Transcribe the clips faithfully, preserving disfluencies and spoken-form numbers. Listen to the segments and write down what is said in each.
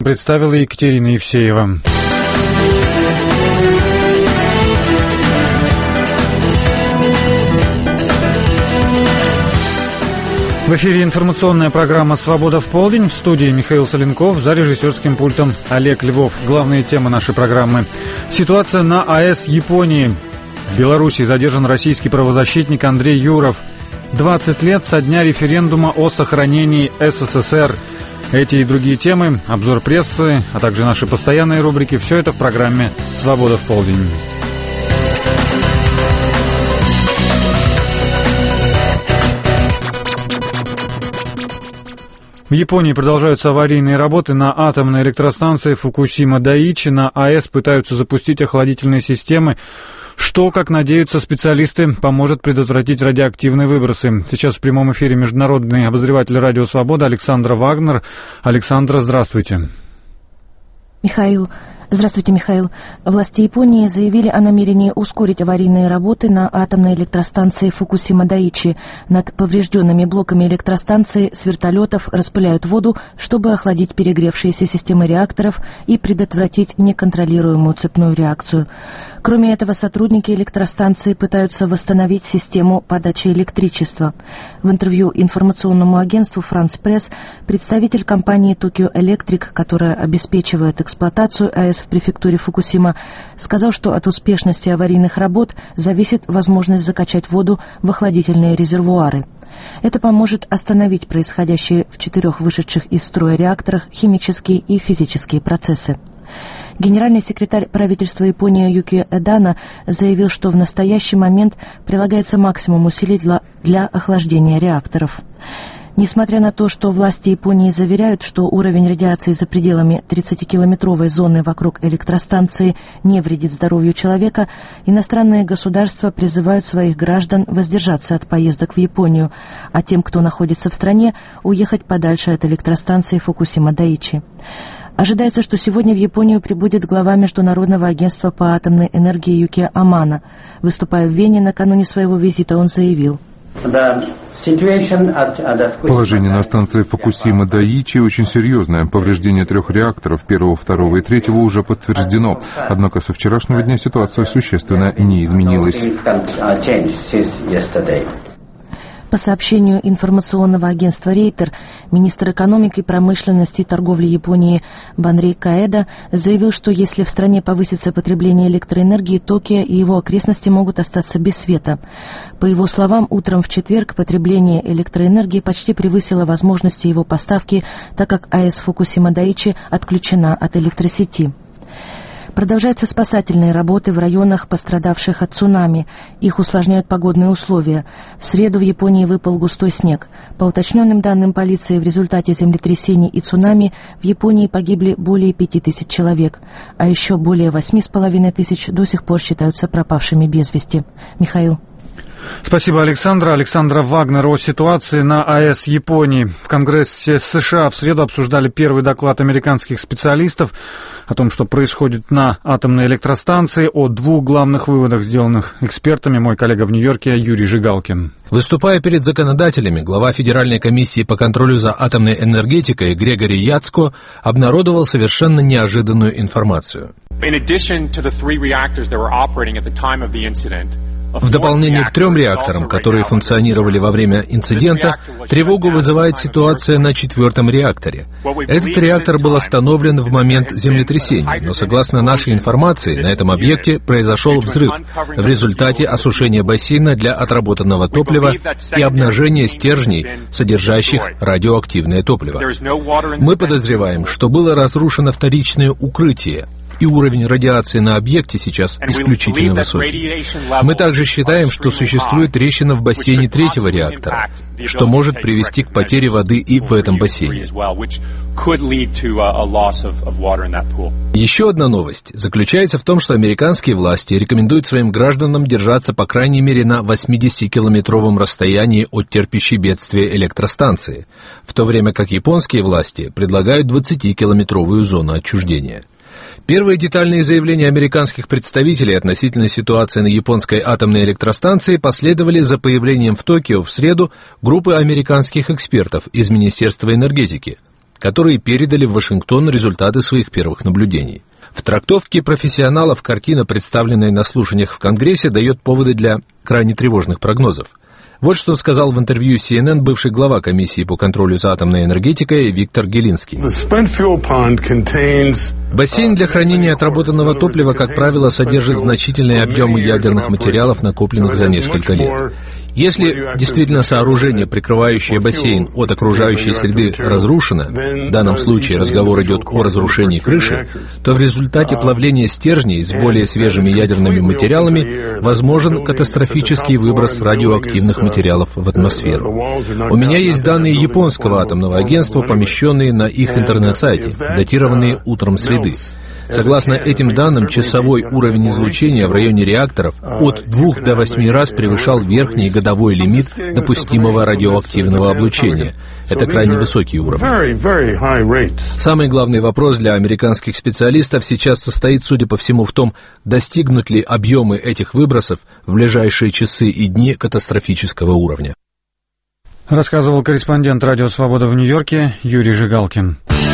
представила Екатерина Евсеева. В эфире информационная программа «Свобода в полдень». В студии Михаил Соленков, за режиссерским пультом Олег Львов. Главные темы нашей программы. Ситуация на АЭС Японии. В Беларуси задержан российский правозащитник Андрей Юров. двадцать лет со дня референдума о сохранении СССР. Эти и другие темы, обзор прессы, а также наши постоянные рубрики – все это в программе «Свобода в полдень». В Японии продолжаются аварийные работы на атомной электростанции Фукусима-Дайичи. На АЭС пытаются запустить охладительные системы, что, как надеются специалисты, поможет предотвратить радиоактивные выбросы. Сейчас в прямом эфире международный обозреватель «Радио Свобода» Александра Вагнер. Александра, здравствуйте. Михаил. Здравствуйте, Михаил. Власти Японии заявили о намерении ускорить аварийные работы на атомной электростанции Фукусима-Дайичи. Над поврежденными блоками электростанции с вертолетов распыляют воду, чтобы охладить перегревшиеся системы реакторов и предотвратить неконтролируемую цепную реакцию. Кроме этого, сотрудники электростанции пытаются восстановить систему подачи электричества. В интервью информационному агентству «Франс Пресс» представитель компании Tokyo Electric, которая обеспечивает эксплуатацию АЭС в префектуре Фукусима, сказал, что от успешности аварийных работ зависит возможность закачать воду в охладительные резервуары. Это поможет остановить происходящие в четырех вышедших из строя реакторах химические и физические процессы. Генеральный секретарь правительства Японии Юкио Эдана заявил, что в настоящий момент прилагается максимум усилий для, для охлаждения реакторов. Несмотря на то, что власти Японии заверяют, что уровень радиации за пределами тридцатикилометровой зоны вокруг электростанции не вредит здоровью человека, иностранные государства призывают своих граждан воздержаться от поездок в Японию, а тем, кто находится в стране, уехать подальше от электростанции Фукусима-Дайичи. Ожидается, что сегодня в Японию прибудет глава Международного агентства по атомной энергии Юкио Амано. Выступая в Вене накануне своего визита, он заявил: положение на станции Фукусима-Дайичи очень серьезное. Повреждение трех реакторов, первого, второго и третьего, уже подтверждено. Однако со вчерашнего дня ситуация существенно не изменилась. По сообщению информационного агентства Рейтер, министр экономики, промышленности и торговли Японии Банри Каэда заявил, что если в стране повысится потребление электроэнергии, Токио и его окрестности могут остаться без света. По его словам, утром в четверг потребление электроэнергии почти превысило возможности его поставки, так как АЭС Фукусима-Дайичи отключена от электросети. Продолжаются спасательные работы в районах, пострадавших от цунами. Их усложняют погодные условия. В среду в Японии выпал густой снег. По уточненным данным полиции, в результате землетрясений и цунами в Японии погибли более пяти тысяч человек, а еще более восьми с половиной тысяч до сих пор считаются пропавшими без вести. Михаил. Спасибо, Александра. Александра Вагнер о ситуации на АЭС Японии. В Конгрессе США в среду обсуждали первый доклад американских специалистов о том, что происходит на атомной электростанции, о двух главных выводах, сделанных экспертами. Мой коллега в Нью-Йорке Юрий Жигалкин. Выступая перед законодателями, глава Федеральной комиссии по контролю за атомной энергетикой Грегори Яцко обнародовал совершенно неожиданную информацию. В дополнение к трем реакторам, которые функционировали во время инцидента, тревогу вызывает ситуация на четвертом реакторе. Этот реактор был остановлен в момент землетрясения, но согласно нашей информации, на этом объекте произошел взрыв в результате осушения бассейна для отработанного топлива и обнажения стержней, содержащих радиоактивное топливо. Мы подозреваем, что было разрушено вторичное укрытие, и уровень радиации на объекте сейчас исключительно высокий. Мы также считаем, что существует трещина в бассейне третьего реактора, что может привести к потере воды и в этом бассейне. Еще одна новость заключается в том, что американские власти рекомендуют своим гражданам держаться по крайней мере на восьмидесятикилометровом расстоянии от терпящей бедствия электростанции, в то время как японские власти предлагают двадцатикилометровую зону отчуждения. Первые детальные заявления американских представителей относительно ситуации на японской атомной электростанции последовали за появлением в Токио в среду группы американских экспертов из Министерства энергетики. которые передали в Вашингтон результаты своих первых наблюдений. В трактовке профессионалов картина, представленная на слушаниях в Конгрессе, дает поводы для крайне тревожных прогнозов. Вот что сказал в интервью си эн эн бывший глава комиссии по контролю за атомной энергетикой Виктор Гелинский. Бассейн для хранения отработанного топлива, как правило, содержит значительные объемы ядерных материалов, накопленных за несколько лет. Если действительно сооружение, прикрывающее бассейн от окружающей среды, разрушено, в данном случае разговор идет о разрушении крыши, то в результате плавления стержней с более свежими ядерными материалами возможен катастрофический выброс радиоактивных материалов в атмосферу. У меня есть данные японского атомного агентства, помещенные на их интернет-сайте, датированные утром среды. Согласно этим данным, часовой уровень излучения в районе реакторов от двух до восьми раз превышал верхний годовой лимит допустимого радиоактивного облучения. Это крайне высокий уровень. Самый главный вопрос для американских специалистов сейчас состоит, судя по всему, в том, достигнут ли объемы этих выбросов в ближайшие часы и дни катастрофического уровня. Рассказывал корреспондент «Радио Свобода» в Нью-Йорке Юрий Жигалкин.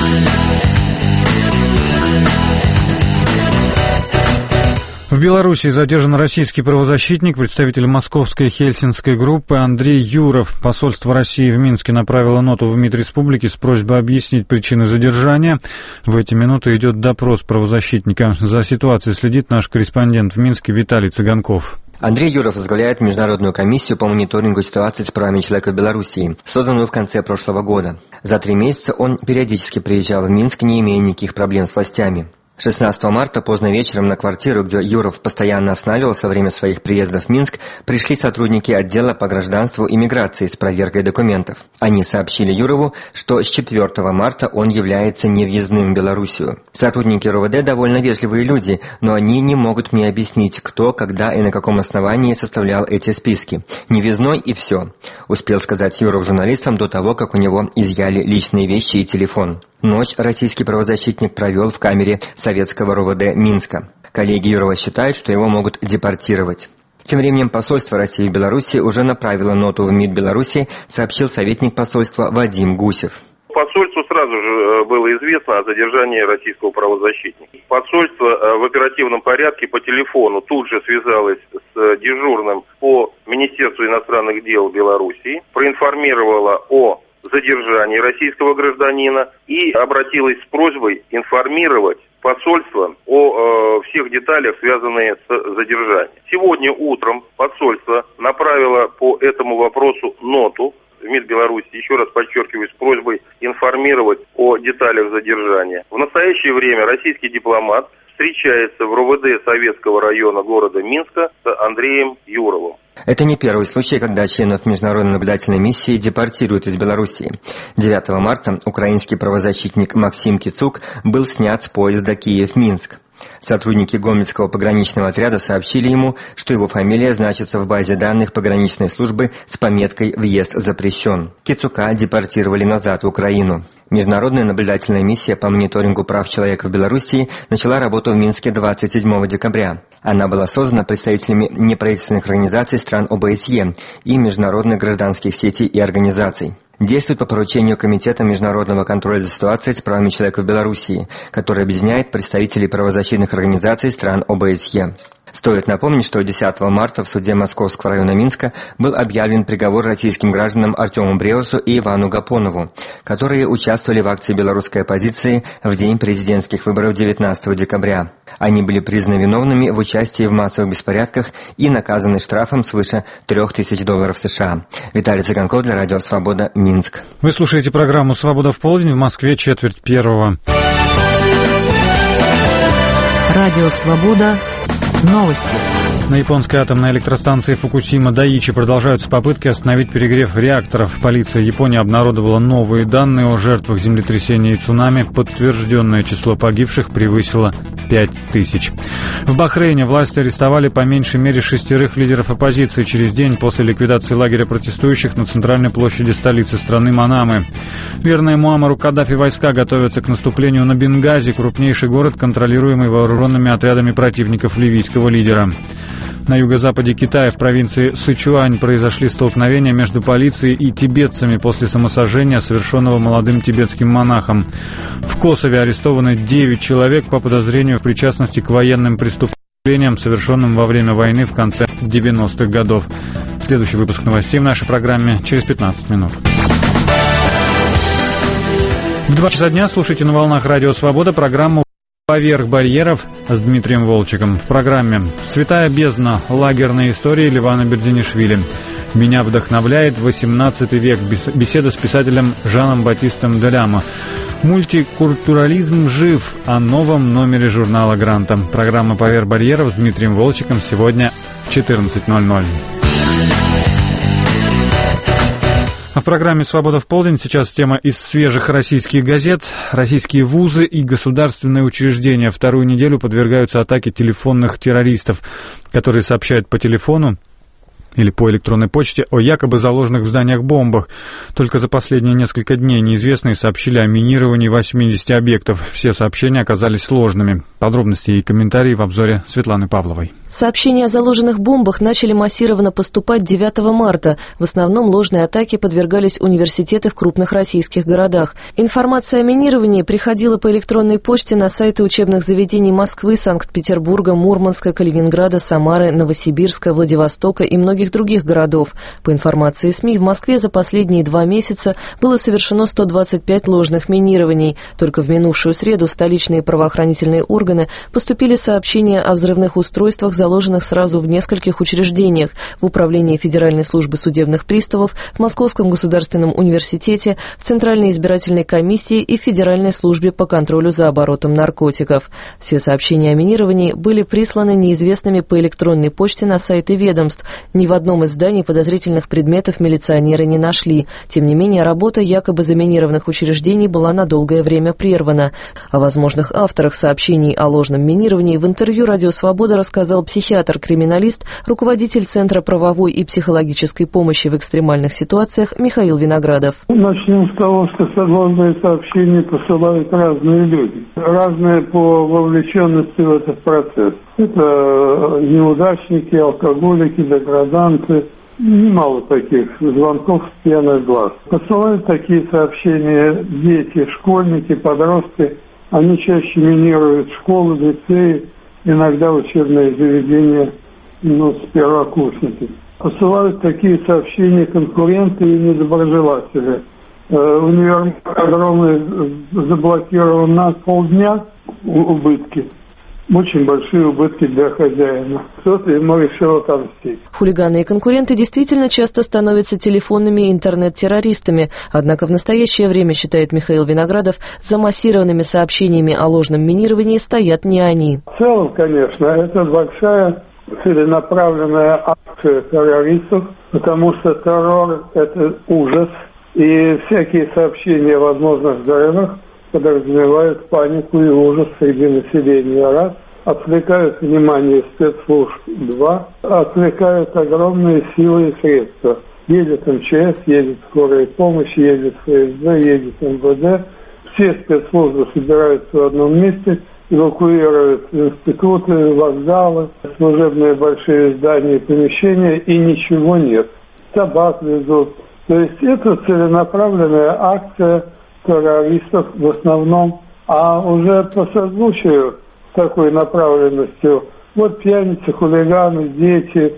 В Беларуси задержан российский правозащитник, представитель московской хельсинской группы Андрей Юров. Посольство России в Минске направило ноту в МИД республики с просьбой объяснить причины задержания. В эти минуты идет допрос правозащитника. За ситуацией следит наш корреспондент в Минске Виталий Цыганков. Андрей Юров возглавляет Международную комиссию по мониторингу ситуации с правами человека в Белоруссии, созданную в конце прошлого года. За три месяца он периодически приезжал в Минск, не имея никаких проблем с властями. шестнадцатого марта поздно вечером на квартиру, где Юров постоянно останавливался во время своих приездов в Минск, пришли сотрудники отдела по гражданству и миграции с проверкой документов. Они сообщили Юрову, что с четвёртого марта он является невъездным в Белоруссию. Сотрудники эр о вэ дэ довольно вежливые люди, но они не могут мне объяснить, кто, когда и на каком основании составлял эти списки. Невъездной и все, успел сказать Юров журналистам до того, как у него изъяли личные вещи и телефон. Ночь российский правозащитник провел в камере советского эр о вэ дэ Минска. Коллеги Юрова считают, что его могут депортировать. Тем временем посольство России в Беларуси уже направило ноту в МИД Беларуси, сообщил советник посольства Вадим Гусев. Посольству сразу же было известно о задержании российского правозащитника. Посольство в оперативном порядке по телефону тут же связалось с дежурным по Министерству иностранных дел Белоруссии, проинформировало о задержании российского гражданина и обратилась с просьбой информировать посольство о э, всех деталях, связанных с задержанием. Сегодня утром посольство направило по этому вопросу ноту в МИД Беларуси, еще раз подчеркиваю, с просьбой информировать о деталях задержания. В настоящее время российский дипломат встречается в эр о вэ дэ Советского района города Минска с Андреем Юровым. Это не первый случай, когда членов международной наблюдательной миссии депортируют из Белоруссии. девятого марта украинский правозащитник Максим Кицук был снят с поезда Киев-Минск. Сотрудники Гомельского пограничного отряда сообщили ему, что его фамилия значится в базе данных пограничной службы с пометкой «Въезд запрещен». Кицука депортировали назад в Украину. Международная наблюдательная миссия по мониторингу прав человека в Белоруссии начала работу в Минске двадцать седьмого декабря. Она была создана представителями неправительственных организаций стран о бэ эс е и международных гражданских сетей и организаций. Действует по поручению Комитета международного контроля за ситуацией с правами человека в Белоруссии, который объединяет представителей правозащитных организаций стран о бэ эс е. Стоит напомнить, что десятого марта в суде Московского района Минска был объявлен приговор российским гражданам Артему Бреусу и Ивану Гапонову, которые участвовали в акции белорусской оппозиции в день президентских выборов девятнадцатого декабря. Они были признаны виновными в участии в массовых беспорядках и наказаны штрафом свыше трех тысяч долларов США. Виталий Цыганков для Радио Свобода, Минск. Вы слушаете программу «Свобода в полдень», в Москве четверть первого. Радио Свобода. Новости. На японской атомной электростанции Фукусима Дайичи продолжаются попытки остановить перегрев реакторов. Полиция Японии обнародовала новые данные о жертвах землетрясения и цунами. Подтвержденное число погибших превысило пять тысяч. В Бахрейне власти арестовали по меньшей мере шестерых лидеров оппозиции через день после ликвидации лагеря протестующих на центральной площади столицы страны Манамы. Верные Муаммару Каддафи войска готовятся к наступлению на Бенгази, крупнейший город, контролируемый вооруженными отрядами противников ливийского лидера. На юго-западе Китая в провинции Сычуань произошли столкновения между полицией и тибетцами после самосожжения, совершенного молодым тибетским монахом. В Косове арестованы девять человек по подозрению в причастности к военным преступлениям, совершенным во время войны в конце девяностых годов. Следующий выпуск новостей в нашей программе через пятнадцать минут. В два часа дня слушайте на волнах Радио Свобода программу «Поверх барьеров» с Дмитрием Волчиком. В программе «Святая бездна. Лагерные истории» Ливана Бердинишвили. «Меня вдохновляет восемнадцатый век». Беседа с писателем Жаном Батистом Делямо. «Мультикультурализм жив» о новом номере журнала «Гранта». Программа «Поверх барьеров» с Дмитрием Волчиком сегодня в четырнадцать ноль ноль. А в программе «Свобода в полдень» сейчас тема из свежих российских газет. Российские вузы и государственные учреждения вторую неделю подвергаются атаке телефонных террористов, которые сообщают по телефону или по электронной почте о якобы заложенных в зданиях бомбах. Только за последние несколько дней неизвестные сообщили о минировании восьмидесяти объектов. Все сообщения оказались ложными. Подробности и комментарии в обзоре Светланы Павловой. Сообщения о заложенных бомбах начали массированно поступать девятого марта. В основном ложные атаки подвергались университеты в крупных российских городах. Информация о минировании приходила по электронной почте на сайты учебных заведений Москвы, Санкт-Петербурга, Мурманска, Калининграда, Самары, Новосибирска, Владивостока и многих других городов. По информации СМИ, в Москве за последние два месяца было совершено сто двадцать пять ложных минирований. Только в минувшую среду в столичные правоохранительные органы поступили сообщения о взрывных устройствах, заложенных сразу в нескольких учреждениях: в Управлении Федеральной службы судебных приставов, в Московском государственном университете, в Центральной избирательной комиссии и в Федеральной службе по контролю за оборотом наркотиков. Все сообщения о минировании были присланы неизвестными по электронной почте на сайты ведомств. Ни в В одном из зданий подозрительных предметов милиционеры не нашли. Тем не менее, работа якобы заминированных учреждений была на долгое время прервана. О возможных авторах сообщений о ложном минировании в интервью «Радио Свобода» рассказал психиатр-криминалист, руководитель Центра правовой и психологической помощи в экстремальных ситуациях Михаил Виноградов. Начнем с того, что ложные сообщения посылают разные люди. Разные по вовлеченности в этот процесс. Это неудачники, алкоголики, деграданты. Немало таких звонков с пьяных глаз. Посылают такие сообщения дети, школьники, подростки. Они чаще минируют школы, лицеи, иногда учебные заведения, ну, с первокурсники. Посылают такие сообщения конкуренты и недоброжелатели. Э, универмаг огромный заблокирован на полдня, убытки. Очень большие убытки для хозяина. Кто-то ему решил отомстить. Хулиганы и конкуренты действительно часто становятся телефонными интернет-террористами. Однако в настоящее время, считает Михаил Виноградов, за массированными сообщениями о ложном минировании стоят не они. В целом, конечно, это большая целенаправленная акция террористов, потому что террор – это ужас. И всякие сообщения о возможных взрывах подразумевают панику и ужас среди населения, раз, отвлекают внимание спецслужб, два, отвлекают огромные силы и средства. Едет эм че эс, едет скорая помощь, едет эф эс бэ, едет эм вэ дэ. Все спецслужбы собираются в одном месте, эвакуируют институты, вокзалы, служебные большие здания, помещения, и ничего нет. Собак везут. То есть это целенаправленная акция террористов в основном, а уже по созвучию с такой направленностью, вот пьяницы, хулиганы, дети,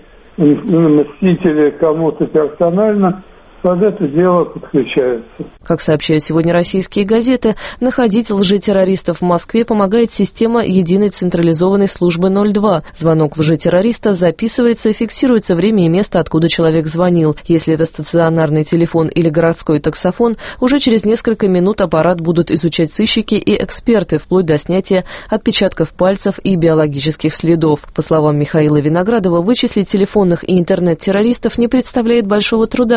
мстители кому-то персонально, под это дело подключаются. Как сообщают сегодня российские газеты, находить лжетеррористов в Москве помогает система единой централизованной службы ноль два. Звонок лжетеррориста записывается и фиксируется время и место, откуда человек звонил. Если это стационарный телефон или городской таксофон, уже через несколько минут аппарат будут изучать сыщики и эксперты, вплоть до снятия отпечатков пальцев и биологических следов. По словам Михаила Виноградова, вычислить телефонных и интернет-террористов не представляет большого труда. Гораздо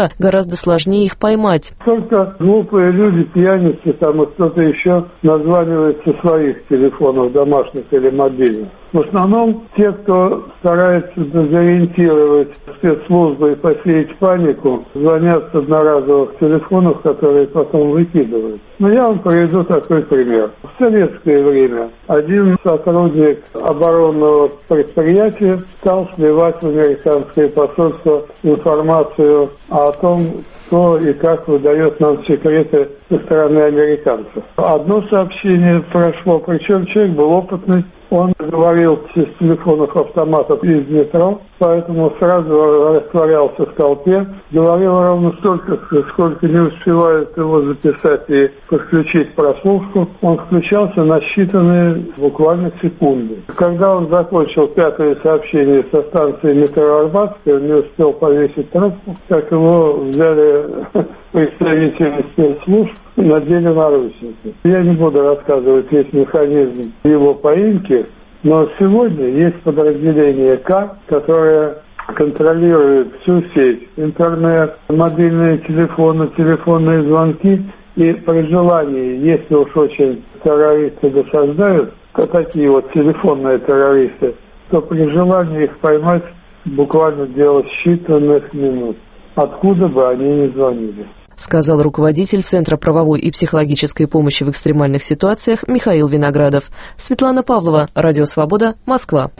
гораздо сложнее их поймать. Только глупые люди, пьяницы там и кто-то еще названивает со своих телефонов, домашних или мобильных. В основном те, кто старается дезориентировать спецслужбы и посеять панику, звонят с одноразовых телефонов, которые потом выкидывают. Но я вам приведу такой пример. В советское время один сотрудник оборонного предприятия стал сливать в американское посольство информацию о том, кто и как выдает нам секреты со стороны американцев. Одно сообщение прошло, причем человек был опытный. Он говорил с телефонов автоматов из метро, поэтому сразу растворялся в толпе. Говорил ровно столько, сколько не успевают его записать и подключить прослушку. Он включался на считанные буквально секунды. Когда он закончил пятое сообщение со станции метро Арбатская, он не успел повесить трубку, как его взяли представители спецслужб, надели наручники. Я не буду рассказывать весь механизм его поимки, но сегодня есть подразделение К, которое контролирует всю сеть, интернет, мобильные телефоны, телефонные звонки, и при желании, если уж очень террористы досаждают, то такие вот телефонные террористы, то при желании их поймать буквально дело считанных минут, откуда бы они ни звонили. Сказал руководитель Центра правовой и психологической помощи в экстремальных ситуациях Михаил Виноградов. Светлана Павлова, Радио Свобода, Москва.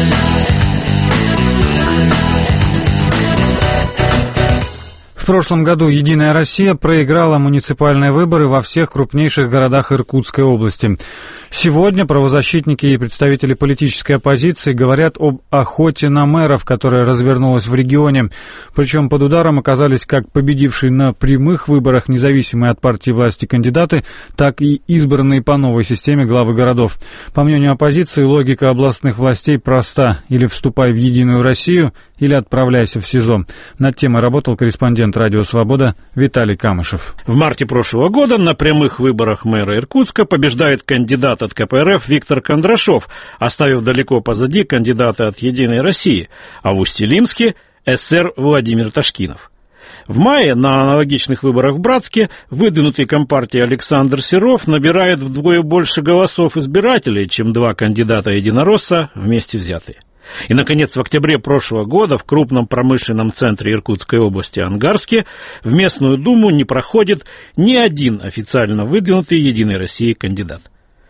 В прошлом году «Единая Россия» проиграла муниципальные выборы во всех крупнейших городах Иркутской области. Сегодня правозащитники и представители политической оппозиции говорят об охоте на мэров, которая развернулась в регионе. Причем под ударом оказались как победившие на прямых выборах независимые от партии власти кандидаты, так и избранные по новой системе главы городов. По мнению оппозиции, логика областных властей проста: или вступай в «Единую Россию», или отправляйся в СИЗО. Над темой работал корреспондент «Радио Свобода» Виталий Камышев. В марте прошлого года на прямых выборах мэра Иркутска побеждает кандидат от ка пэ эр эф Виктор Кондрашов, оставив далеко позади кандидата от «Единой России», а в Усть-Илимске – эсер Владимир Ташкинов. В мае на аналогичных выборах в Братске выдвинутый компартией Александр Серов набирает вдвое больше голосов избирателей, чем два кандидата-единоросса вместе взятые. И, наконец, в октябре прошлого года в крупном промышленном центре Иркутской области Ангарске в местную думу не проходит ни один официально выдвинутый «Единой Россией» кандидат.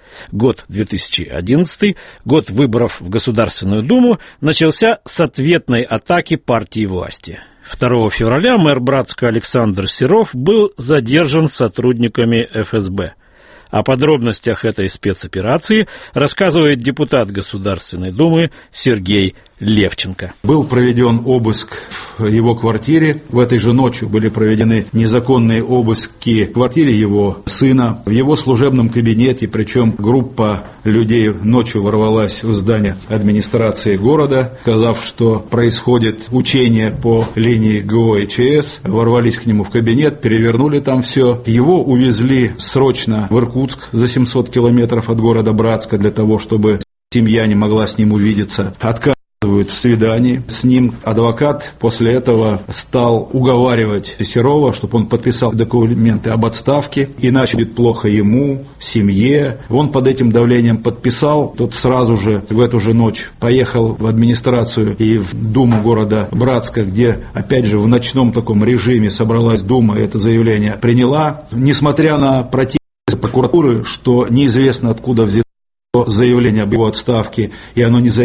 Год две тысячи одиннадцатый, год выборов в Государственную Думу, начался с ответной атаки партии власти. второго февраля мэр Братска Александр Серов был задержан сотрудниками эф эс бэ. О подробностях этой спецоперации рассказывает депутат Государственной Думы Сергей Левченко. Был проведен обыск в его квартире. В этой же ночью были проведены незаконные обыски в квартире его сына, в его служебном кабинете, причем группа людей ночью ворвалась в здание администрации города, сказав, что происходит учение по линии гэ о и че эс, ворвались к нему в кабинет, перевернули там все. Его увезли срочно в Иркутск за семьсот километров от города Братска для того, чтобы семья не могла с ним увидеться. Отказывают в свидании с ним. Адвокат после этого стал уговаривать Серова, чтобы он подписал документы об отставке, иначе будет плохо ему, семье. Он под этим давлением подписал. Тот сразу же в эту же ночь поехал в администрацию и в Думу города Братска, где опять же в ночном таком режиме собралась Дума и это заявление приняла. Несмотря на протест прокуратуры, что неизвестно откуда взято заявление об его отставке, и оно не заявлено.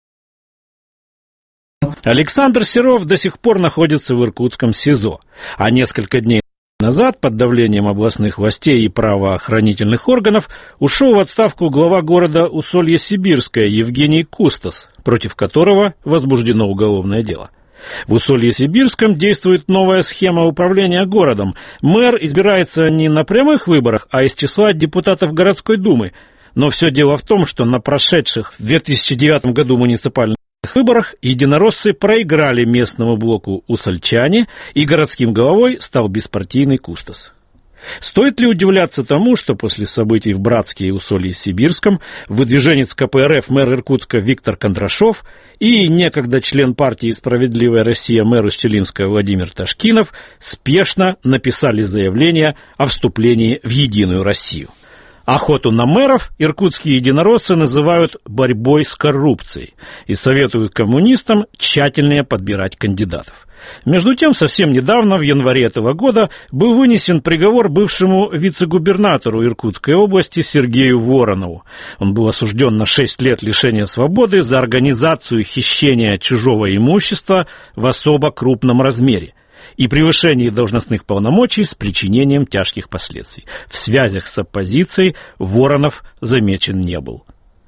Александр Серов до сих пор находится в иркутском СИЗО, а несколько дней назад под давлением областных властей и правоохранительных органов ушел в отставку глава города Усолье-Сибирское Евгений Кустас, против которого возбуждено уголовное дело. В Усолье-Сибирском действует новая схема управления городом. Мэр избирается не на прямых выборах, а из числа депутатов городской думы. Но все дело в том, что на прошедших в две тысячи девятом году муниципальных выборах единороссы проиграли местному блоку усольчане, и городским головой стал беспартийный Кустас. Стоит ли удивляться тому, что после событий в Братске и Усолье-Сибирском выдвиженец ка пэ эр эф мэр Иркутска Виктор Кондрашов и некогда член партии «Справедливая Россия» мэр Усть-Илимска Владимир Ташкинов спешно написали заявление о вступлении в Единую Россию? Охоту на мэров иркутские единороссы называют борьбой с коррупцией и советуют коммунистам тщательнее подбирать кандидатов. Между тем, совсем недавно, в январе этого года, был вынесен приговор бывшему вице-губернатору Иркутской области Сергею Воронову. Он был осужден на шесть лет лишения свободы за организацию хищения чужого имущества в особо крупном размере и превышение должностных полномочий с причинением тяжких последствий. В связях с оппозицией Воронов замечен не был.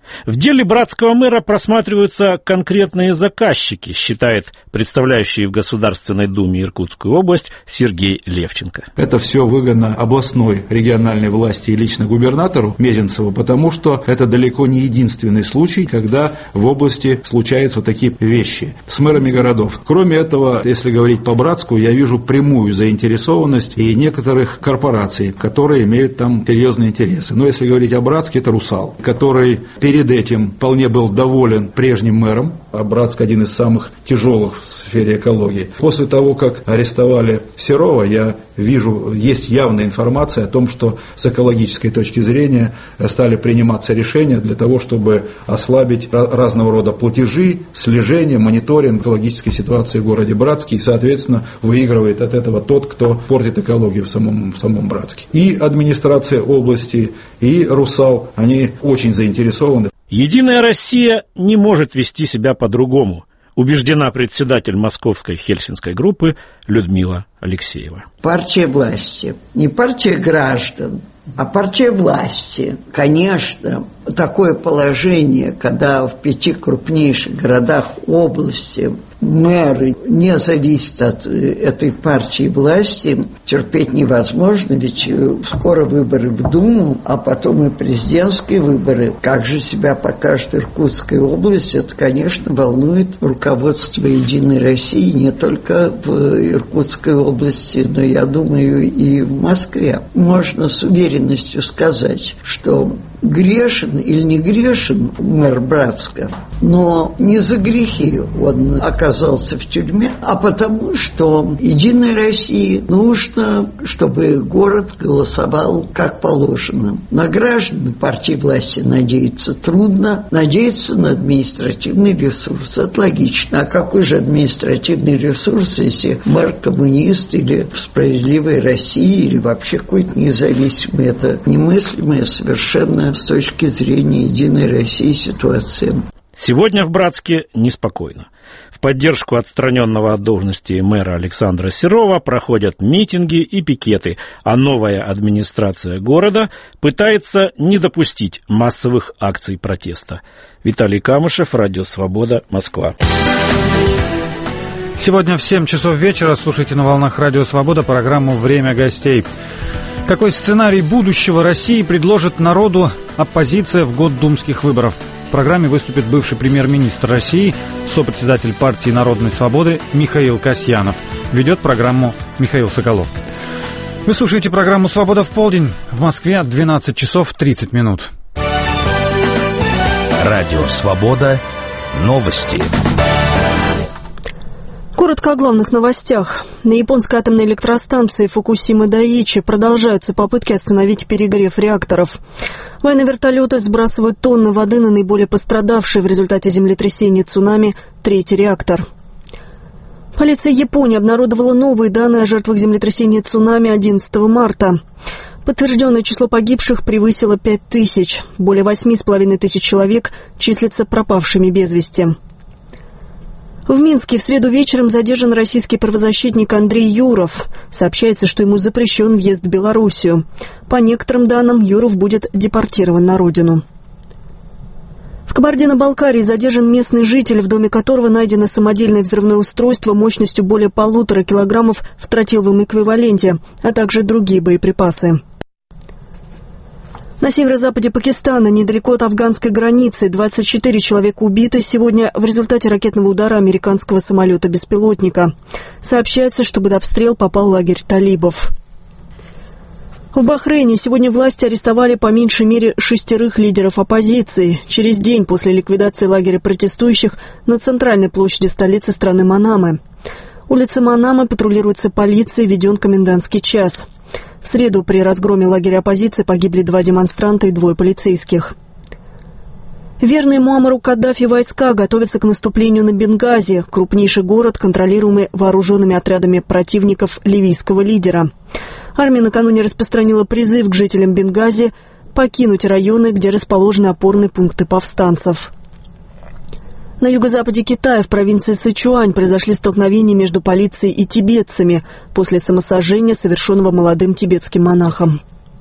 В деле братского мэра просматриваются конкретные заказчики, считает представляющий в Государственной Думе Иркутскую область Сергей Левченко. Это все выгодно областной региональной власти и лично губернатору Мезенцеву, потому что это далеко не единственный случай, когда в области случаются вот такие вещи с мэрами городов. Кроме этого, если говорить по Братску, я вижу прямую заинтересованность и некоторых корпораций, которые имеют там серьезные интересы. Но если говорить о Братске, это «Русал», который перед Перед этим вполне был доволен прежним мэром, а Братск один из самых тяжелых в сфере экологии. После того, как арестовали Серова, я вижу, есть явная информация о том, что с экологической точки зрения стали приниматься решения для того, чтобы ослабить разного рода платежи, слежение, мониторинг экологической ситуации в городе Братске, и, соответственно, выигрывает от этого тот, кто портит экологию в самом, в самом Братске. И администрация области, и «Русал», они очень заинтересованы. Единая Россия не может вести себя по-другому, убеждена председатель московской хельсинской группы Людмила Алексеева. Партия власти, не партия граждан, а партия власти. Конечно, такое положение, когда в пяти крупнейших городах области мэры не зависят от этой партии власти, терпеть невозможно, ведь скоро выборы в Думу, а потом и президентские выборы. Как же себя покажет Иркутская область, это, конечно, волнует руководство Единой России не только в Иркутской области, но, я думаю, и в Москве. Можно с уверенностью сказать, что грешен или не грешен мэр Братска, но не за грехи он оказался в тюрьме, а потому, что Единой России нужно, чтобы город голосовал как положено. На граждан партии власти надеяться трудно, надеяться на административный ресурс. Это логично. А какой же административный ресурс, если мэр коммунист или в «Справедливой России», или вообще какой-то независимый? Это немыслимое совершенно с точки зрения Единой России ситуация. Сегодня в Братске неспокойно. В поддержку отстраненного от должности мэра Александра Серова проходят митинги и пикеты, а новая администрация города пытается не допустить массовых акций протеста. Виталий Камышев, Радио Свобода, Москва. Сегодня в семь часов вечера слушайте на волнах Радио Свобода программу «Время гостей». Какой сценарий будущего России предложит народу оппозиция в год думских выборов? В программе выступит бывший премьер-министр России, сопредседатель партии Народной свободы Михаил Касьянов. Ведет программу Михаил Соколов. Вы слушаете программу «Свобода в полдень». В Москве двенадцать часов тридцать минут. Радио «Свобода». Новости. Коротко о главных новостях. На японской атомной электростанции Фукусима-Дайичи продолжаются попытки остановить перегрев реакторов. Военные вертолеты сбрасывают тонны воды на наиболее пострадавший в результате землетрясения и цунами третий реактор. Полиция Японии обнародовала новые данные о жертвах землетрясения и цунами одиннадцатого марта. Подтвержденное число погибших превысило пять тысяч. Более восемь с половиной тысяч человек числятся пропавшими без вести. В Минске в среду вечером задержан российский правозащитник Андрей Юров. Сообщается, что ему запрещен въезд в Белоруссию. По некоторым данным, Юров будет депортирован на родину. В Кабардино-Балкарии задержан местный житель, в доме которого найдено самодельное взрывное устройство мощностью более полутора килограммов в тротиловом эквиваленте, а также другие боеприпасы. На северо-западе Пакистана, недалеко от афганской границы, двадцать четыре человека убиты сегодня в результате ракетного удара американского самолета-беспилотника. Сообщается, что под обстрел попал лагерь талибов. В Бахрейне сегодня власти арестовали по меньшей мере шестерых лидеров оппозиции. Через день после ликвидации лагеря протестующих на центральной площади столицы страны Манамы. Улицы Манамы патрулируются полицией, введен комендантский час. В среду при разгроме лагеря оппозиции погибли два демонстранта и двое полицейских. Верные Муаммару Каддафи войска готовятся к наступлению на Бенгази, крупнейший город, контролируемый вооруженными отрядами противников ливийского лидера. Армия накануне распространила призыв к жителям Бенгази покинуть районы, где расположены опорные пункты повстанцев. На юго-западе Китая, в провинции Сычуань, произошли столкновения между полицией и тибетцами после самосожжения, совершенного молодым тибетским монахом.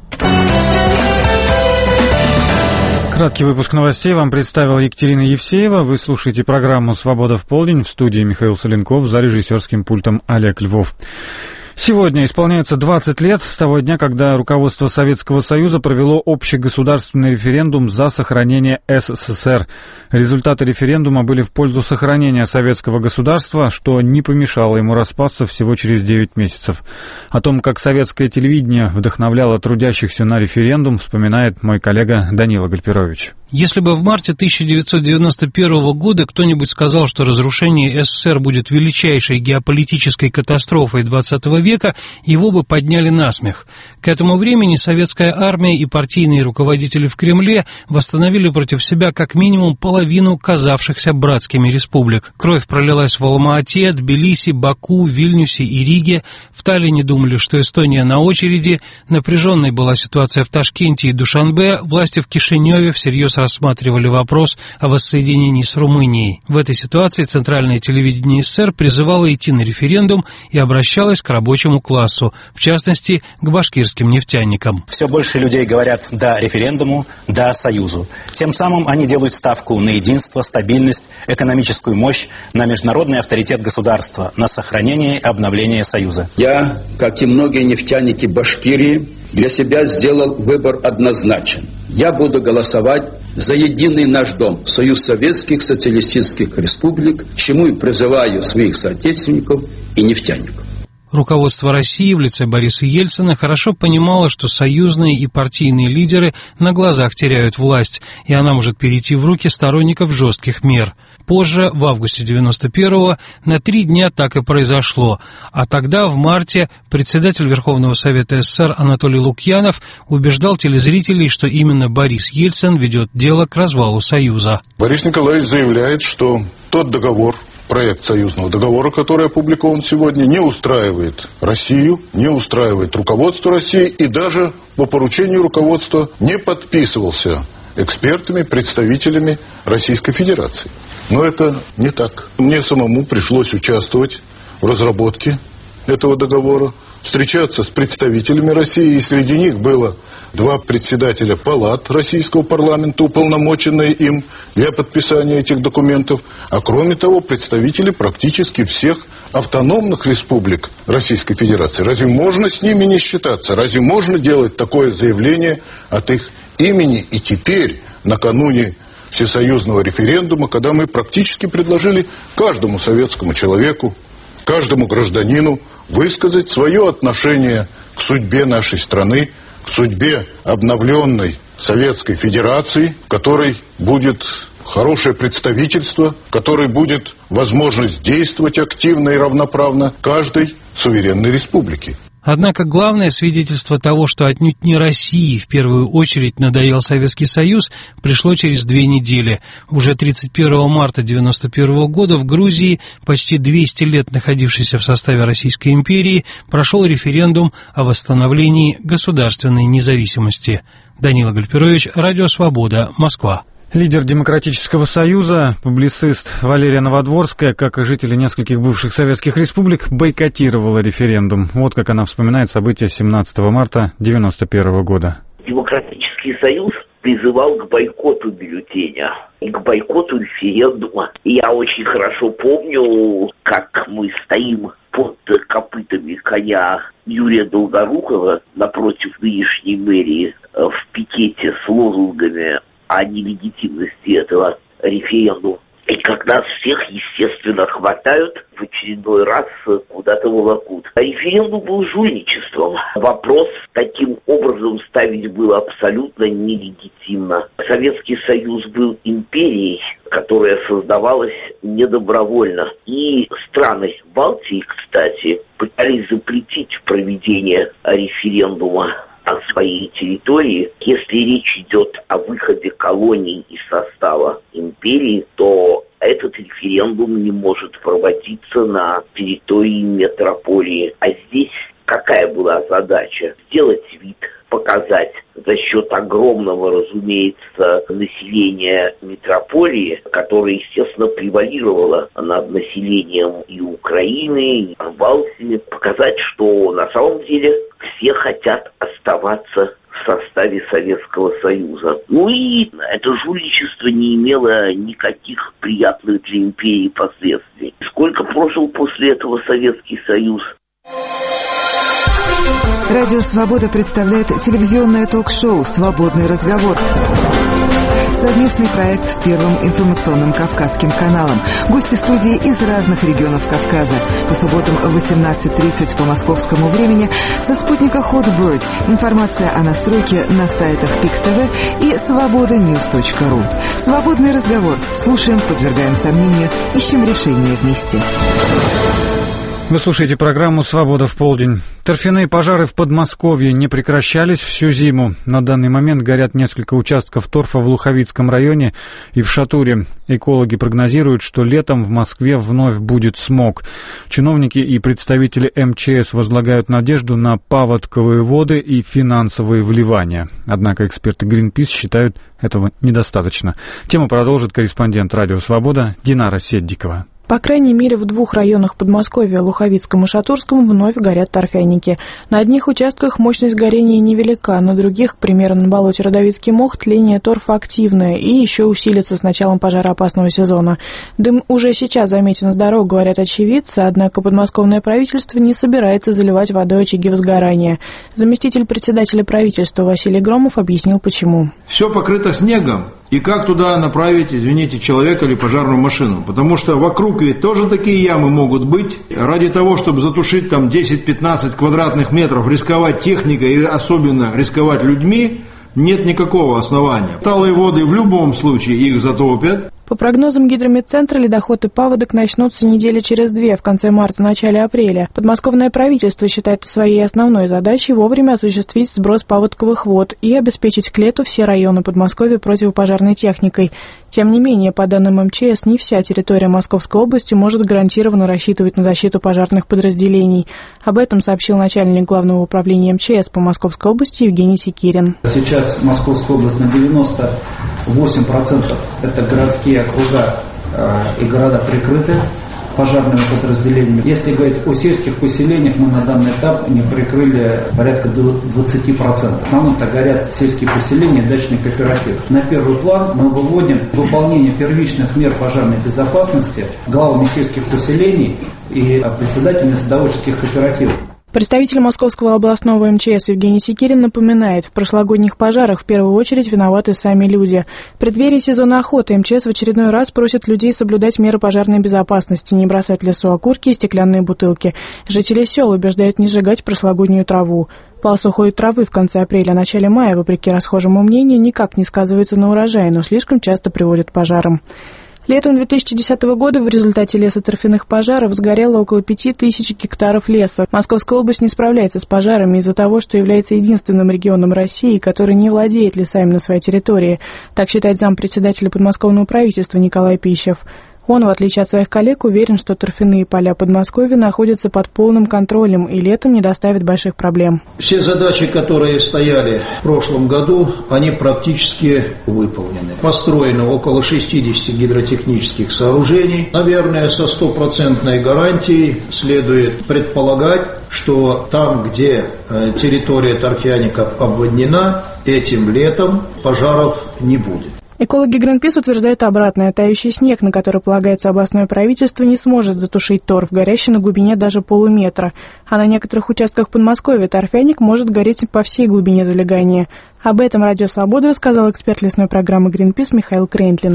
Краткий выпуск новостей вам представила Екатерина Евсеева. Вы слушаете программу «Свобода в полдень». В студии Михаил Соленков, за режиссерским пультом Олег Львов. Сегодня исполняется двадцать лет с того дня, когда руководство Советского Союза провело общегосударственный референдум за сохранение СССР. Результаты референдума были в пользу сохранения советского государства, что не помешало ему распасться всего через девять месяцев. О том, как советское телевидение вдохновляло трудящихся на референдум, вспоминает мой коллега Данила Гальперович. Если бы в марте тысяча девятьсот девяносто первого года кто-нибудь сказал, что разрушение СССР будет величайшей геополитической катастрофой двадцатого века, его бы подняли на смех. К этому времени советская армия и партийные руководители в Кремле восстановили против себя как минимум половину казавшихся братскими республик. Кровь пролилась в Алма-Ате, Тбилиси, Баку, Вильнюсе и Риге. В Таллине думали, что Эстония на очереди. Напряженной была ситуация в Ташкенте и Душанбе. Власти в Кишиневе всерьез рассматривали вопрос о воссоединении с Румынией. В этой ситуации Центральное телевидение СССР призывало идти на референдум и обращалось к рабочему классу, в частности, к башкирским нефтяникам. Все больше людей говорят «да» референдуму, «да» союзу. Тем самым они делают ставку на единство, стабильность, экономическую мощь, на международный авторитет государства, на сохранение и обновление союза. Я, как и многие нефтяники Башкирии, для себя сделал выбор однозначен. Я буду голосовать за единый наш дом, Союз Советских Социалистических Республик, к чему и призываю своих соотечественников и нефтяников. Руководство России в лице Бориса Ельцина хорошо понимало, что союзные и партийные лидеры на глазах теряют власть, и она может перейти в руки сторонников жестких мер. Позже, в августе девяносто первого, на три дня так и произошло, а тогда, в марте, председатель Верховного Совета СССР Анатолий Лукьянов убеждал телезрителей, что именно Борис Ельцин ведет дело к развалу Союза. Борис Николаевич заявляет, что тот договор, проект союзного договора, который опубликован сегодня, не устраивает Россию, не устраивает руководство России и даже по поручению руководства не подписывался экспертами, представителями Российской Федерации. Но это не так. Мне самому пришлось участвовать в разработке этого договора, встречаться с представителями России, и среди них было два председателя палат российского парламента, уполномоченные им для подписания этих документов, а кроме того, представители практически всех автономных республик Российской Федерации. Разве можно с ними не считаться? Разве можно делать такое заявление от их имени? И теперь, накануне всесоюзного референдума, когда мы практически предложили каждому советскому человеку, каждому гражданину высказать свое отношение к судьбе нашей страны, к судьбе обновленной Советской Федерации, в которой будет хорошее представительство, в которой будет возможность действовать активно и равноправно каждой суверенной республике. Однако главное свидетельство того, что отнюдь не России в первую очередь надоел Советский Союз, пришло через две недели. Уже тридцать первого марта девяносто первого года в Грузии, почти двести лет находившейся в составе Российской империи, прошел референдум о восстановлении государственной независимости. Данила Гальперович, Радио Свобода, Москва. Лидер Демократического Союза, публицист Валерия Новодворская, как и жители нескольких бывших советских республик, бойкотировала референдум. Вот как она вспоминает события семнадцатого марта девяносто первого года. Демократический Союз призывал к бойкоту бюллетеня и к бойкоту референдума. И я очень хорошо помню, как мы стоим под копытами коня Юрия Долгорукова напротив нынешней мэрии в пикете с лозунгами о нелегитимности этого референдума. И как нас всех, естественно, хватают, в очередной раз куда-то волокут. А референдум был жульничеством. Вопрос таким образом ставить было абсолютно нелегитимно. Советский Союз был империей, которая создавалась недобровольно. И страны Балтии, кстати, пытались запретить проведение референдума о своей территории. Если речь идет о выходе колоний из состава империи, то этот референдум не может проводиться на территории метрополии. А здесь какая была задача? Сделать вид, показать за счет огромного, разумеется, населения метрополии, которое, естественно, превалировало над населением и Украины, и Балтии, показать, что на самом деле все хотят оставаться в составе Советского Союза. Ну и это жульничество не имело никаких приятных для империи последствий. Сколько прожил после этого Советский Союз? Радио «Свобода» представляет телевизионное ток-шоу «Свободный разговор». Совместный проект с Первым информационным Кавказским каналом. Гости студии из разных регионов Кавказа. По субботам в восемнадцать тридцать по московскому времени со спутника Hotbird. Информация о настройке на сайтах пик точка ти ви и свобода ньюс точка ру. Свободный разговор. Слушаем, подвергаем сомнению, ищем решение вместе. Вы слушаете программу «Свобода в полдень». Торфяные пожары в Подмосковье не прекращались всю зиму. На данный момент горят несколько участков торфа в Луховицком районе и в Шатуре. Экологи прогнозируют, что летом в Москве вновь будет смог. Чиновники и представители эм че эс возлагают надежду на паводковые воды и финансовые вливания. Однако эксперты Greenpeace считают этого недостаточно. Тему продолжит корреспондент «Радио Свобода» Динара Седдикова. По крайней мере, в двух районах Подмосковья, Луховицком и Шатурском, вновь горят торфяники. На одних участках мощность горения невелика, на других, к примеру, на болоте Родовицкий мох, тление торфа активное и еще усилится с началом пожароопасного сезона. Дым уже сейчас заметен с дорог, говорят очевидцы, однако подмосковное правительство не собирается заливать водой очаги возгорания. Заместитель председателя правительства Василий Громов объяснил, почему. Все покрыто снегом. И как туда направить, извините, человека или пожарную машину? Потому что вокруг ведь тоже такие ямы могут быть. Ради того, чтобы затушить там десять-пятнадцать квадратных метров, рисковать техникой и особенно рисковать людьми, нет никакого основания. Талые воды в любом случае их затопят. По прогнозам гидрометцентра, ледоход и паводок начнутся недели через две, в конце марта-начале апреля. Подмосковное правительство считает своей основной задачей вовремя осуществить сброс паводковых вод и обеспечить к лету все районы Подмосковья противопожарной техникой. Тем не менее, по данным эм че эс, не вся территория Московской области может гарантированно рассчитывать на защиту пожарных подразделений. Об этом сообщил начальник Главного управления эм че эс по Московской области Евгений Секирин. Сейчас Московская область на девяносто восемь процентов это городские округа и города прикрыты пожарными подразделениями. Если говорить о сельских поселениях, мы на данный этап не прикрыли порядка двадцать процентов. В основном-то горят сельские поселения, дачные кооперативы. На первый план мы выводим выполнение первичных мер пожарной безопасности главами сельских поселений и председателями садоводческих кооперативов. Представитель Московского областного эм че эс Евгений Секирин напоминает, в прошлогодних пожарах в первую очередь виноваты сами люди. В преддверии сезона охоты эм че эс в очередной раз просит людей соблюдать меры пожарной безопасности, не бросать в лесу окурки и стеклянные бутылки. Жители сел убеждают не сжигать прошлогоднюю траву. Пал сухой травы в конце апреля, начале мая, вопреки расхожему мнению, никак не сказывается на урожае, но слишком часто приводит к пожарам. Летом две тысячи десятого года в результате лесоторфяных пожаров сгорело около пяти тысяч гектаров леса. Московская область не справляется с пожарами из-за того, что является единственным регионом России, который не владеет лесами на своей территории. Так считает зампредседателя подмосковного правительства Николай Пищев. Он, в отличие от своих коллег, уверен, что торфяные поля Подмосковья находятся под полным контролем и летом не доставят больших проблем. Все задачи, которые стояли в прошлом году, они практически выполнены. Построено около шестидесяти гидротехнических сооружений. Наверное, со стопроцентной гарантией следует предполагать, что там, где территория торфяников обводнена, этим летом пожаров не будет. Экологи Greenpeace утверждают обратное. Тающий снег, на который полагается областное правительство, не сможет затушить торф, горящий на глубине даже полуметра. А на некоторых участках Подмосковья торфяник может гореть по всей глубине залегания. Об этом Радио Свобода рассказал эксперт лесной программы Greenpeace Михаил Крентлин. Наш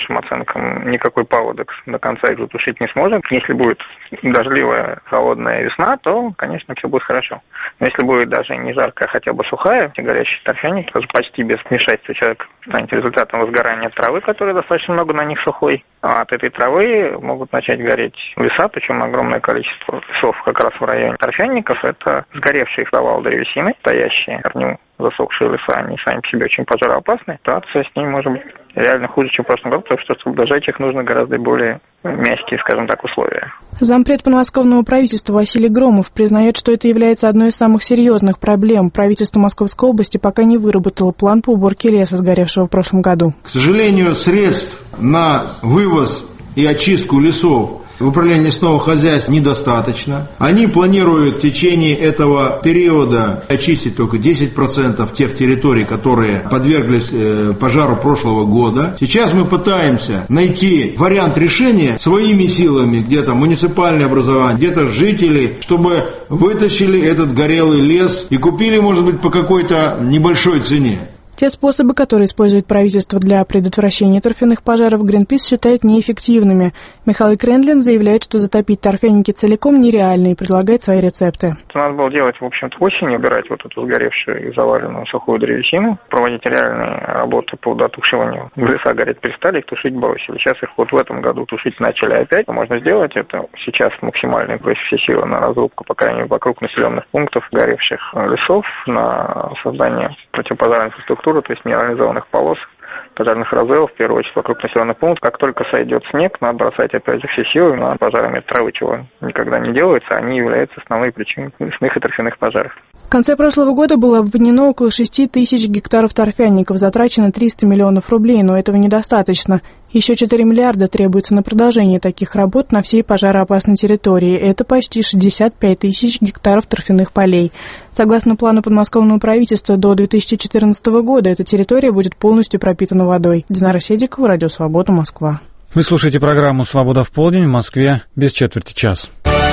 нашим оценкам, никакой паводок до конца их затушить не сможет. Если будет дождливая, холодная весна, то, конечно, все будет хорошо. Но если будет даже не жаркая, а хотя бы сухая, горящий торфяник, тоже почти без вмешательства человека станет результатом возгорания травы, которая достаточно много на них сухой. А от этой травы могут начать гореть леса, причем огромное количество лесов как раз в районе торфяников. Это сгоревшие стволы древесины, стоящие корню засохшие леса, они сами по себе очень пожароопасны. Ситуация с ними может быть реально хуже, чем в прошлом году, потому что чтобы дожать их нужно гораздо более мягкие, скажем так, условия. Зампред подмосковного правительства Василий Громов признает, что это является одной из самых серьезных проблем. Правительство Московской области пока не выработало план по уборке леса, сгоревшего в прошлом году. К сожалению, средств на вывоз и очистку лесов в управлении лесного хозяйства недостаточно. Они планируют в течение этого периода очистить только десять процентов тех территорий, которые подверглись э, пожару прошлого года. Сейчас мы пытаемся найти вариант решения своими силами, где-то муниципальное образование, где-то жители, чтобы вытащили этот горелый лес и купили, может быть, по какой-то небольшой цене. Те способы, которые использует правительство для предотвращения торфяных пожаров, Гринпис считает неэффективными. Михаил Крендлин заявляет, что затопить торфяники целиком нереально и предлагает свои рецепты. Надо было делать, в общем-то, осенью, убирать вот эту сгоревшую и заваленную сухую древесину, проводить реальные работы по дотушиванию. Леса гореть перестали, их тушить бросили. Сейчас их вот в этом году тушить начали опять. Можно сделать это сейчас максимально, то есть все силы на разрубку, по крайней мере, вокруг населенных пунктов горевших лесов, на создание противопожарной инфраструктуры, то есть нереализованных полос, пожарных резервов, в первую очередь вокруг населенных пунктов. Как только сойдет снег, надо бросать опять же все силы на пожарами травы, чего никогда не делается, они являются основной причиной лесных и торфяных пожаров. В конце прошлого года было обвинено около шести тысяч гектаров торфяников, затрачено триста миллионов рублей, но этого недостаточно. Еще четыре миллиарда требуется на продолжение таких работ на всей пожароопасной территории. Это почти шестьдесят пять тысяч гектаров торфяных полей. Согласно плану подмосковного правительства, до две тысячи четырнадцатого года эта территория будет полностью пропитана водой. Динара Седикова, Радио Свобода, Москва. Вы слушаете программу «Свобода в полдень», в Москве без четверти час.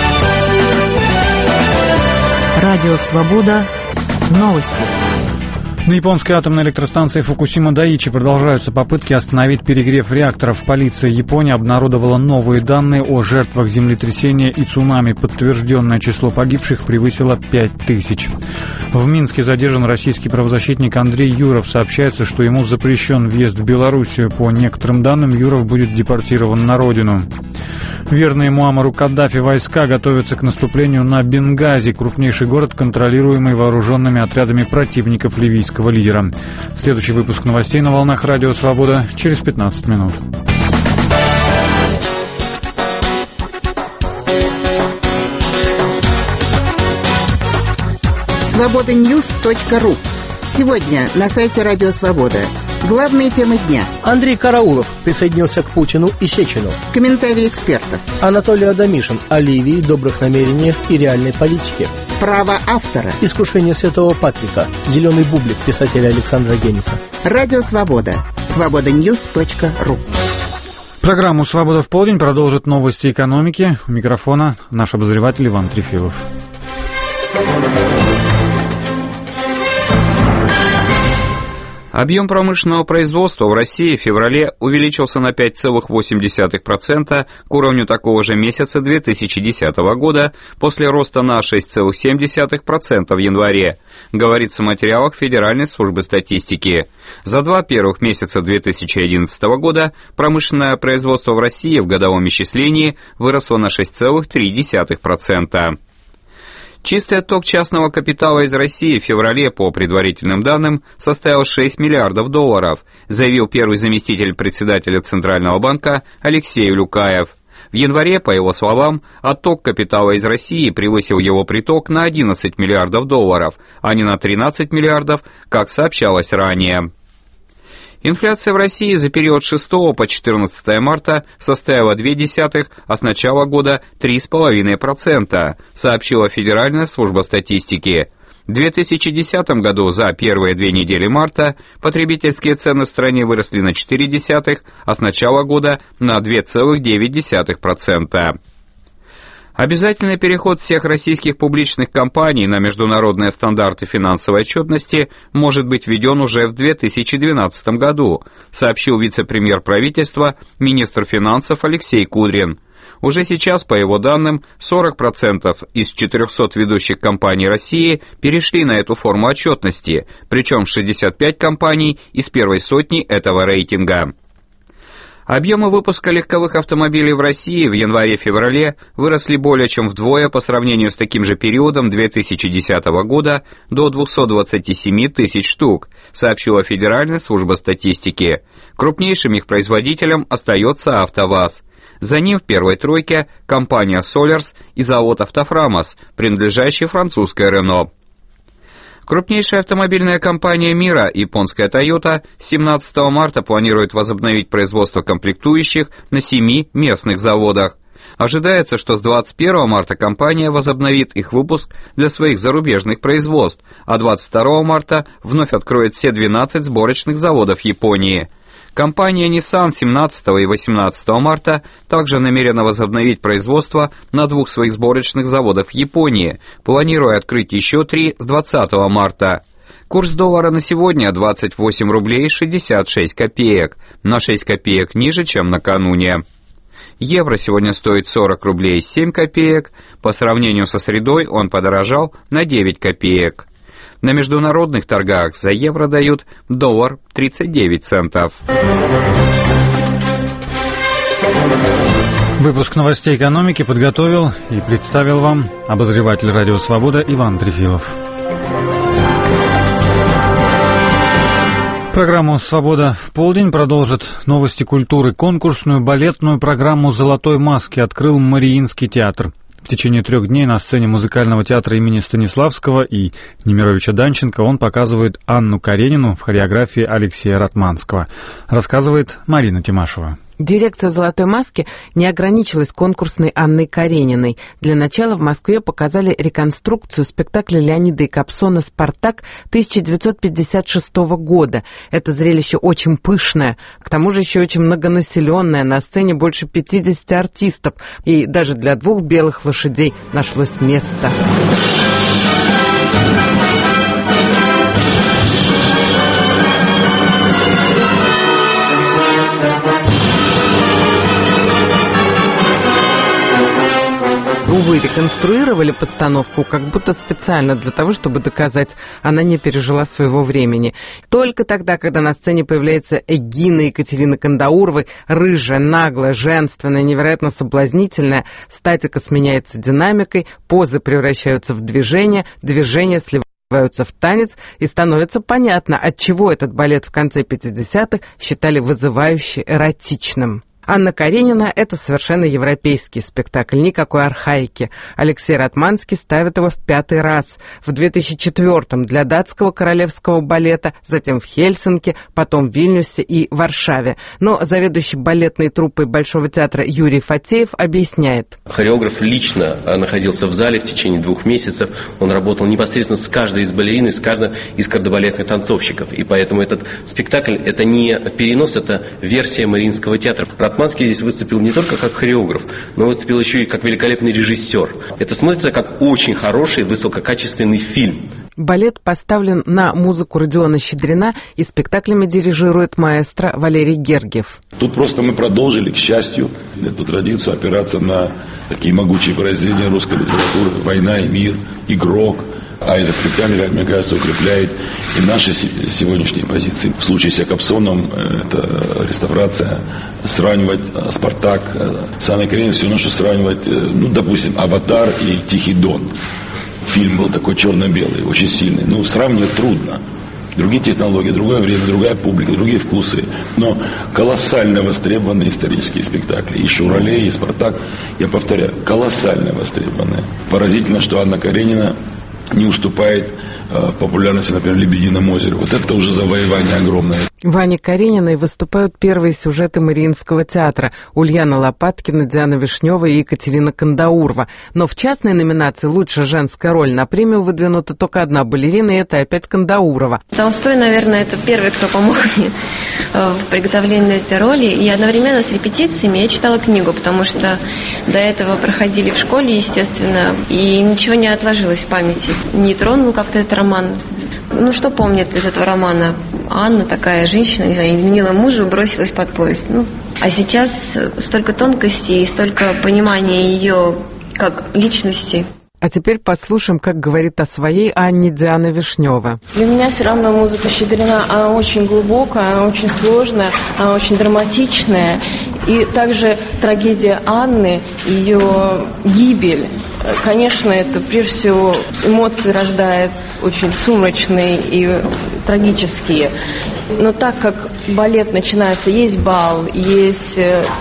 Радио «Свобода». Новости. На японской атомной электростанции Фукусима-Дайичи продолжаются попытки остановить перегрев реакторов. Полиция Японии обнародовала новые данные о жертвах землетрясения и цунами. Подтвержденное число погибших превысило пять тысяч. В Минске задержан российский правозащитник Андрей Юров. Сообщается, что ему запрещен въезд в Белоруссию. По некоторым данным, Юров будет депортирован на родину. Верные Муаммару Каддафи войска готовятся к наступлению на Бенгази, крупнейший город, контролируемый вооруженными отрядами противников ливийского лидера. Следующий выпуск новостей на волнах Радио Свобода через пятнадцать минут. свобода ньюс точка ру. Сегодня на сайте Радио Свобода. Главные темы дня. Андрей Караулов присоединился к Путину и Сечину. Комментарии экспертов. Анатолий Адамишин о Ливии, добрых намерениях и реальной политике. Право автора. Искушение святого Патрика. Зеленый бублик писателя Александра Генниса. Радио Свобода. свобода ньюс точка ру. Программу «Свобода в полдень» продолжит новости экономики. У микрофона наш обозреватель Иван Трефилов. Объем промышленного производства в России в феврале увеличился на пять целых восемь десятых процента к уровню такого же месяца две тысячи десятого года после роста на шесть целых семь десятых процента в январе, говорится в материалах Федеральной службы статистики. За два первых месяца две тысячи одиннадцатого года промышленное производство в России в годовом исчислении выросло на шесть целых три десятых процента. Чистый отток частного капитала из России в феврале, по предварительным данным, составил шесть миллиардов долларов, заявил первый заместитель председателя Центрального банка Алексей Люкаев. В январе, по его словам, отток капитала из России превысил его приток на одиннадцать миллиардов долларов, а не на тринадцать миллиардов, как сообщалось ранее. Инфляция в России за период с шестого по четырнадцатое марта составила две десятых, а с начала года три целых пять десятых процента, сообщила Федеральная служба статистики. В две тысячи десятом году за первые две недели марта потребительские цены в стране выросли на четыре десятых, а с начала года на два целых девять десятых процента. Обязательный переход всех российских публичных компаний на международные стандарты финансовой отчетности может быть введен уже в две тысячи двенадцатом году, сообщил вице-премьер правительства, министр финансов Алексей Кудрин. Уже сейчас, по его данным, сорок процентов из четырехсот ведущих компаний России перешли на эту форму отчетности, причем шестьдесят пять компаний из первой сотни этого рейтинга. Объемы выпуска легковых автомобилей в России в январе-феврале выросли более чем вдвое по сравнению с таким же периодом две тысячи десятого года до двухсот двадцати семи тысяч штук, сообщила Федеральная служба статистики. Крупнейшим их производителем остается АвтоВАЗ. За ним в первой тройке компания Solers и завод Автофрамос, принадлежащий французской Renault. Крупнейшая автомобильная компания мира, японская Toyota, с семнадцатого марта планирует возобновить производство комплектующих на семи местных заводах. Ожидается, что с двадцать первого марта компания возобновит их выпуск для своих зарубежных производств, а двадцать второго марта вновь откроет все двенадцать сборочных заводов Японии. Компания Nissan семнадцатого и восемнадцатого марта также намерена возобновить производство на двух своих сборочных заводах в Японии, планируя открыть еще три с двадцатого марта. Курс доллара на сегодня двадцать восемь рублей шестьдесят шесть копеек, на шесть копеек ниже, чем накануне. Евро сегодня стоит сорок рублей семь копеек, по сравнению со средой он подорожал на девять копеек. На международных торгах за евро дают доллар тридцать девять центов. Выпуск новостей экономики подготовил и представил вам обозреватель «Радио Свобода» Иван Трефилов. Программу «Свобода в полдень» продолжит новости культуры. Конкурсную балетную программу «Золотой маски» открыл Мариинский театр. В течение трех дней на сцене музыкального театра имени Станиславского и Немировича Данченко он показывает Анну Каренину в хореографии Алексея Ратманского. Рассказывает Марина Тимашева. Дирекция «Золотой маски» не ограничилась конкурсной Анной Карениной. Для начала в Москве показали реконструкцию спектакля Леонида и Кобзона «Спартак» тысяча девятьсот пятьдесят шестого года. Это зрелище очень пышное, к тому же еще очень многонаселенное. На сцене больше пятидесяти артистов, и даже для двух белых лошадей нашлось место. Увы, реконструировали постановку как будто специально для того, чтобы доказать, она не пережила своего времени. Только тогда, когда на сцене появляется Эгина Екатерины Кандауровой, рыжая, наглая, женственная, невероятно соблазнительная, статика сменяется динамикой, позы превращаются в движение, движения сливаются в танец, и становится понятно, отчего этот балет в конце пятидесятых считали вызывающе эротичным. Анна Каренина – это совершенно европейский спектакль, никакой архаики. Алексей Ратманский ставит его в пятый раз. В две тысячи четвёртом для датского королевского балета, затем в Хельсинки, потом в Вильнюсе и Варшаве. Но заведующий балетной труппой Большого театра Юрий Фатеев объясняет. Хореограф лично находился в зале в течение двух месяцев. Он работал непосредственно с каждой из балерин, с каждым из кардебалетных танцовщиков. И поэтому этот спектакль – это не перенос, это версия Мариинского театра. Ратманский здесь выступил не только как хореограф, но выступил еще и как великолепный режиссер. Это смотрится как очень хороший, высококачественный фильм. Балет поставлен на музыку Родиона Щедрина, и спектаклями дирижирует маэстро Валерий Гергиев. Тут просто мы продолжили, к счастью, эту традицию опираться на такие могучие произведения русской литературы: «Война и мир», «Игрок». А этот спектакль, мне кажется, укрепляет и наши сегодняшние позиции. В случае с Кобзоном это реставрация, сравнивать «Спартак» с Анной Карениной, все равно, что сравнивать, ну, допустим, «Аватар» и «Тихий Дон». Фильм был такой черно-белый, очень сильный. Ну, сравнивать трудно. Другие технологии, другое время, другая публика, другие вкусы. Но колоссально востребованные исторические спектакли. И «Шуралей», и «Спартак», я повторяю, колоссально востребованные. Поразительно, что Анна Каренина не уступает в популярности, например, в «Лебедином озере». Вот это уже завоевание огромное. В Анне Карениной выступают первые сюжеты Мариинского театра: Ульяна Лопаткина, Диана Вишнева и Екатерина Кандаурова. Но в частной номинации «Лучшая женская роль» на премию выдвинута только одна балерина, и это опять Кандаурова. Толстой, наверное, это первый, кто помог мне в приготовлении этой роли. И одновременно с репетициями я читала книгу, потому что до этого проходили в школе, естественно, и ничего не отложилось в памяти. Не тронул как-то этот роман. Ну, что помнит из этого романа? Анна, такая женщина, не знаю, изменила мужа, бросилась под поезд. Ну, а сейчас столько тонкостей и столько понимания ее как личности. А теперь послушаем, как говорит о своей Анне Диана Вишнева. Для меня все равно музыка Щедрина, она очень глубокая, она очень сложная, она очень драматичная. И также трагедия Анны, ее гибель, конечно, это прежде всего эмоции рождает очень сумрачные и трагические. Но так как балет начинается, есть бал, есть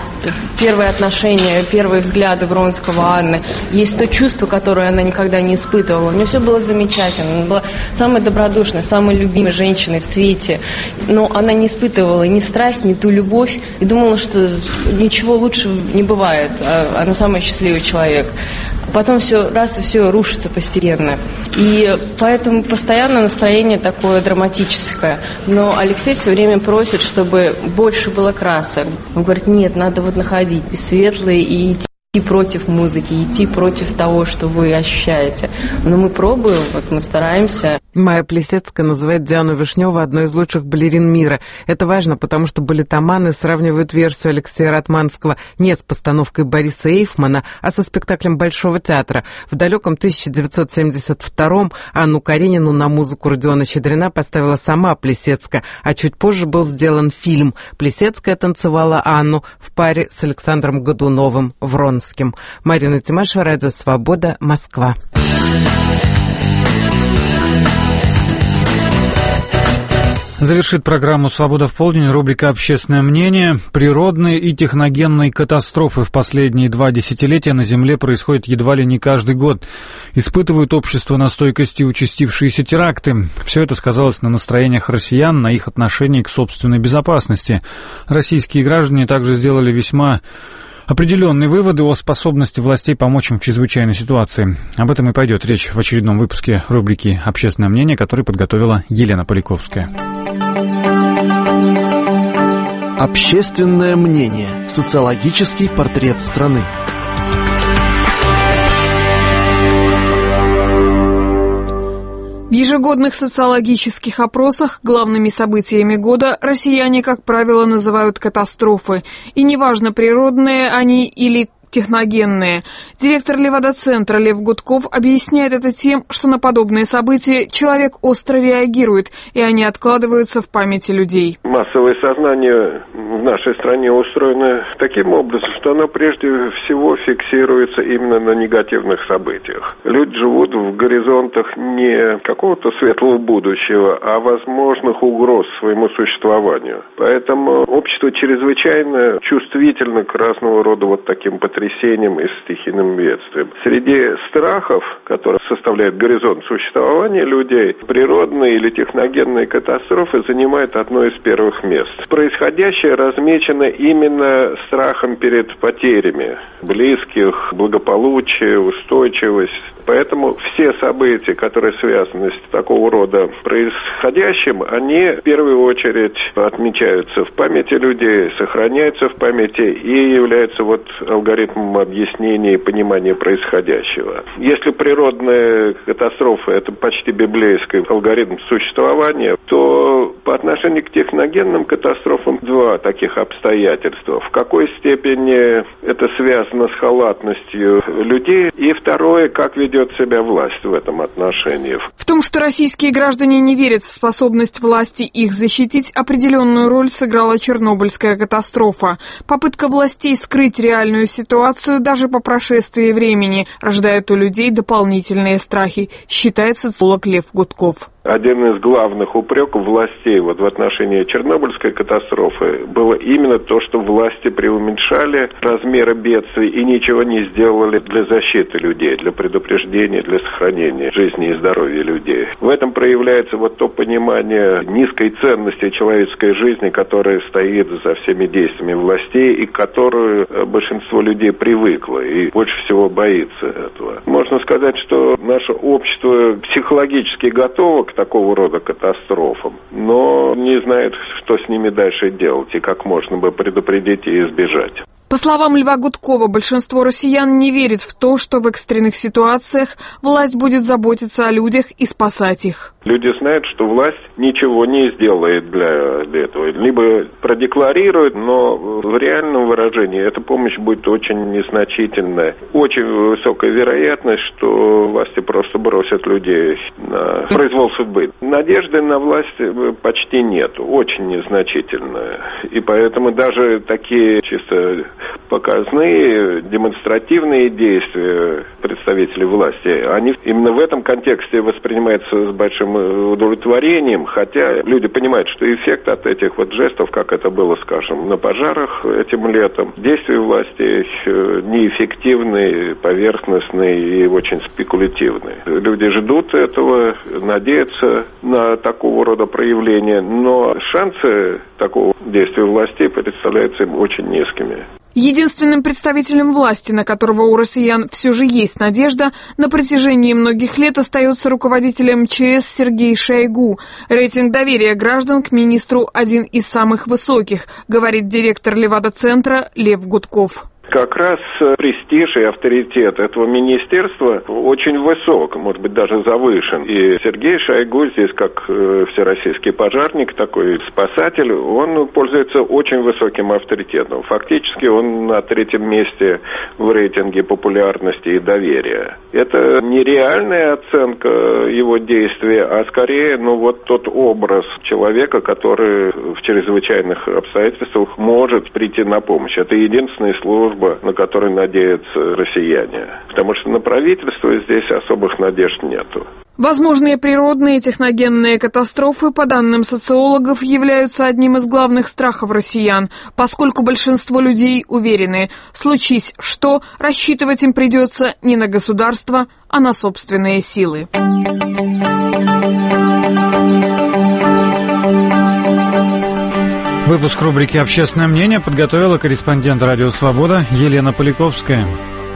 первые отношения, первые взгляды Вронского Анны, есть то чувство, которое она никогда не испытывала. У нее все было замечательно. Она была самой добродушной, самой любимой женщиной в свете. Но она не испытывала ни страсть, ни ту любовь. И думала, что ничего лучше не бывает. А она самый счастливый человек. Потом все раз и все рушится постепенно. И поэтому постоянно настроение такое драматическое. Но Алексей все время просит, чтобы больше было красок. Он говорит, нет, надо вот находить и светлые, и идти против музыки, идти против того, что вы ощущаете. Но мы пробуем, вот мы стараемся. Майя Плисецкая называет Диану Вишневу одной из лучших балерин мира. Это важно, потому что балетоманы сравнивают версию Алексея Ратманского не с постановкой Бориса Эйфмана, а со спектаклем Большого театра. В далеком тысяча девятьсот семьдесят втором Анну Каренину на музыку Родиона Щедрина поставила сама Плисецкая, а чуть позже был сделан фильм. Плисецкая танцевала Анну в паре с Александром Годуновым Вронским. Марина Тимашева, Радио Свобода, Москва. Завершит программу «Свобода в полдень» рубрика «Общественное мнение». Природные и техногенные катастрофы в последние два десятилетия на Земле происходят едва ли не каждый год. Испытывают общество на стойкости участившиеся теракты. Все это сказалось на настроениях россиян, на их отношении к собственной безопасности. Российские граждане также сделали весьма определенные выводы о способности властей помочь им в чрезвычайной ситуации. Об этом и пойдет речь в очередном выпуске рубрики «Общественное мнение», который подготовила Елена Поляковская. Общественное мнение. Социологический портрет страны. В ежегодных социологических опросах главными событиями года россияне, как правило, называют катастрофы. И неважно, природные они или техногенные. Директор Левада-центра Лев Гудков объясняет это тем, что на подобные события человек остро реагирует, и они откладываются в памяти людей. Массовое сознание в нашей стране устроено таким образом, что оно прежде всего фиксируется именно на негативных событиях. Люди живут в горизонтах не какого-то светлого будущего, а возможных угроз своему существованию. Поэтому общество чрезвычайно чувствительно к разного рода вот таким потрясениям и стихийным бедствием. Среди страхов, которые составляют горизонт существования людей, природные или техногенные катастрофы занимают одно из первых мест. Происходящее размечено именно страхом перед потерями близких, благополучие, устойчивость. Поэтому все события, которые связаны с такого рода происходящим, они в первую очередь отмечаются в памяти людей, сохраняются в памяти и являются вот алгоритмом объяснения и понимания происходящего. Если природная катастрофа – это почти библейский алгоритм существования, то по отношению к техногенным катастрофам два таких обстоятельства. В какой степени это связано с халатностью людей, и второе, как ведет себя власть в этом отношении. В том, что российские граждане не верят в способность власти их защитить, определенную роль сыграла Чернобыльская катастрофа. Попытка властей скрыть реальную ситуацию даже по прошествии времени рождает у людей дополнительные страхи, считает социолог Лев Гудков. Один из главных упреков властей вот в отношении Чернобыльской катастрофы было именно то, что власти преуменьшали размеры бедствий и ничего не сделали для защиты людей, для предупреждения, для сохранения жизни и здоровья людей. В этом проявляется вот то понимание низкой ценности человеческой жизни, которая стоит за всеми действиями властей и к которую большинство людей привыкло и больше всего боится этого. Можно сказать, что наше общество психологически готово к такого рода катастрофам, но не знает, что с ними дальше делать и как можно бы предупредить и избежать. По словам Льва Гудкова, большинство россиян не верит в то, что в экстренных ситуациях власть будет заботиться о людях и спасать их. Люди знают, что власть ничего не сделает для, для этого. Либо продекларирует, но в реальном выражении эта помощь будет очень незначительная. Очень высокая вероятность, что власти просто бросят людей на произвол судьбы. Надежды на власть почти нет, очень незначительная. И поэтому даже такие чисто показные, демонстративные действия представителей власти, они именно в этом контексте воспринимаются с большим удовлетворением, хотя люди понимают, что эффект от этих вот жестов, как это было, скажем, на пожарах этим летом, действия власти неэффективные, поверхностные и очень спекулятивные. Люди ждут этого, надеются на такого рода проявления, но шансы такого действия властей представляются им очень низкими. Единственным представителем власти, на которого у россиян все же есть надежда, на протяжении многих лет остается руководитель эм че эс Сергей Шойгу. Рейтинг доверия граждан к министру один из самых высоких, говорит директор Левада-центра Лев Гудков. Как раз престиж и авторитет этого министерства очень высок, может быть, даже завышен. И Сергей Шойгу здесь, как всероссийский пожарник, такой спасатель, он пользуется очень высоким авторитетом. Фактически он на третьем месте в рейтинге популярности и доверия. Это не реальная оценка его действий, а скорее, ну, вот тот образ человека, который в чрезвычайных обстоятельствах может прийти на помощь. Это единственная служба, на которой надеются россияне. Потому что на правительство здесь особых надежд нету. Возможные природные и техногенные катастрофы, по данным социологов, являются одним из главных страхов россиян, поскольку большинство людей уверены, случись что, рассчитывать им придется не на государство, а на собственные силы. Выпуск рубрики «Общественное мнение» подготовила корреспондент «Радио Свобода» Елена Поляковская.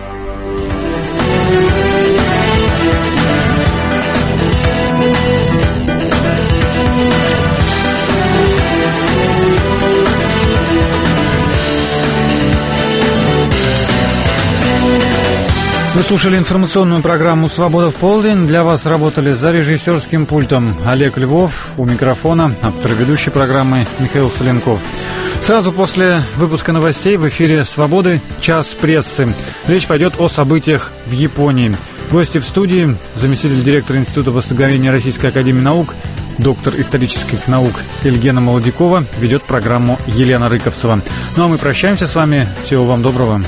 Вы слушали информационную программу «Свобода в полдень». Для вас работали за режиссерским пультом Олег Львов, у микрофона автор ведущей программы Михаил Соленков. Сразу после выпуска новостей в эфире «Свободы. Час прессы». Речь пойдет о событиях в Японии. Гости в студии — заместитель директора Института востоковедения Российской академии наук, доктор исторических наук Ильгена Молодякова, ведет программу Елена Рыковцева. Ну а мы прощаемся с вами. Всего вам доброго.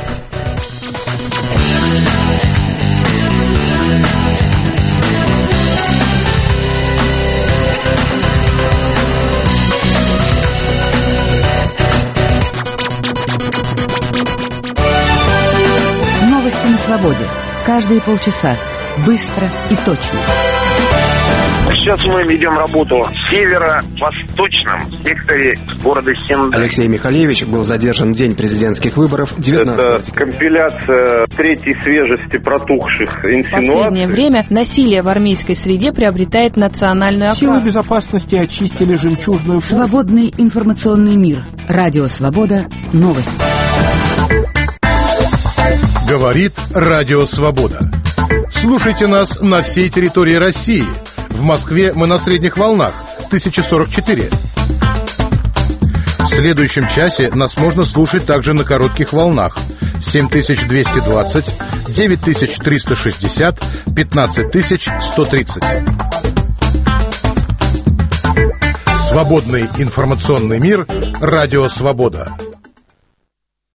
На свободе. Каждые полчаса. Быстро и точно. Сейчас мы ведем работу в северо-восточном секторе города Сендай. Алексей Михалевич был задержан в день президентских выборов девятнадцатого Это компиляция третьей свежести протухших инсинуаций. В последнее время насилие в армейской среде приобретает национальную окраску. Силы безопасности очистили жемчужную фуру. Свободный информационный мир. Радио Свобода. Новости. Говорит Радио Свобода. Слушайте нас на всей территории России. В Москве мы на средних волнах тысяча сорок четыре. В следующем часе нас можно слушать также на коротких волнах семь тысяч двести двадцать, девять тысяч триста шестьдесят, пятнадцать тысяч сто тридцать. Свободный информационный мир. Радио Свобода.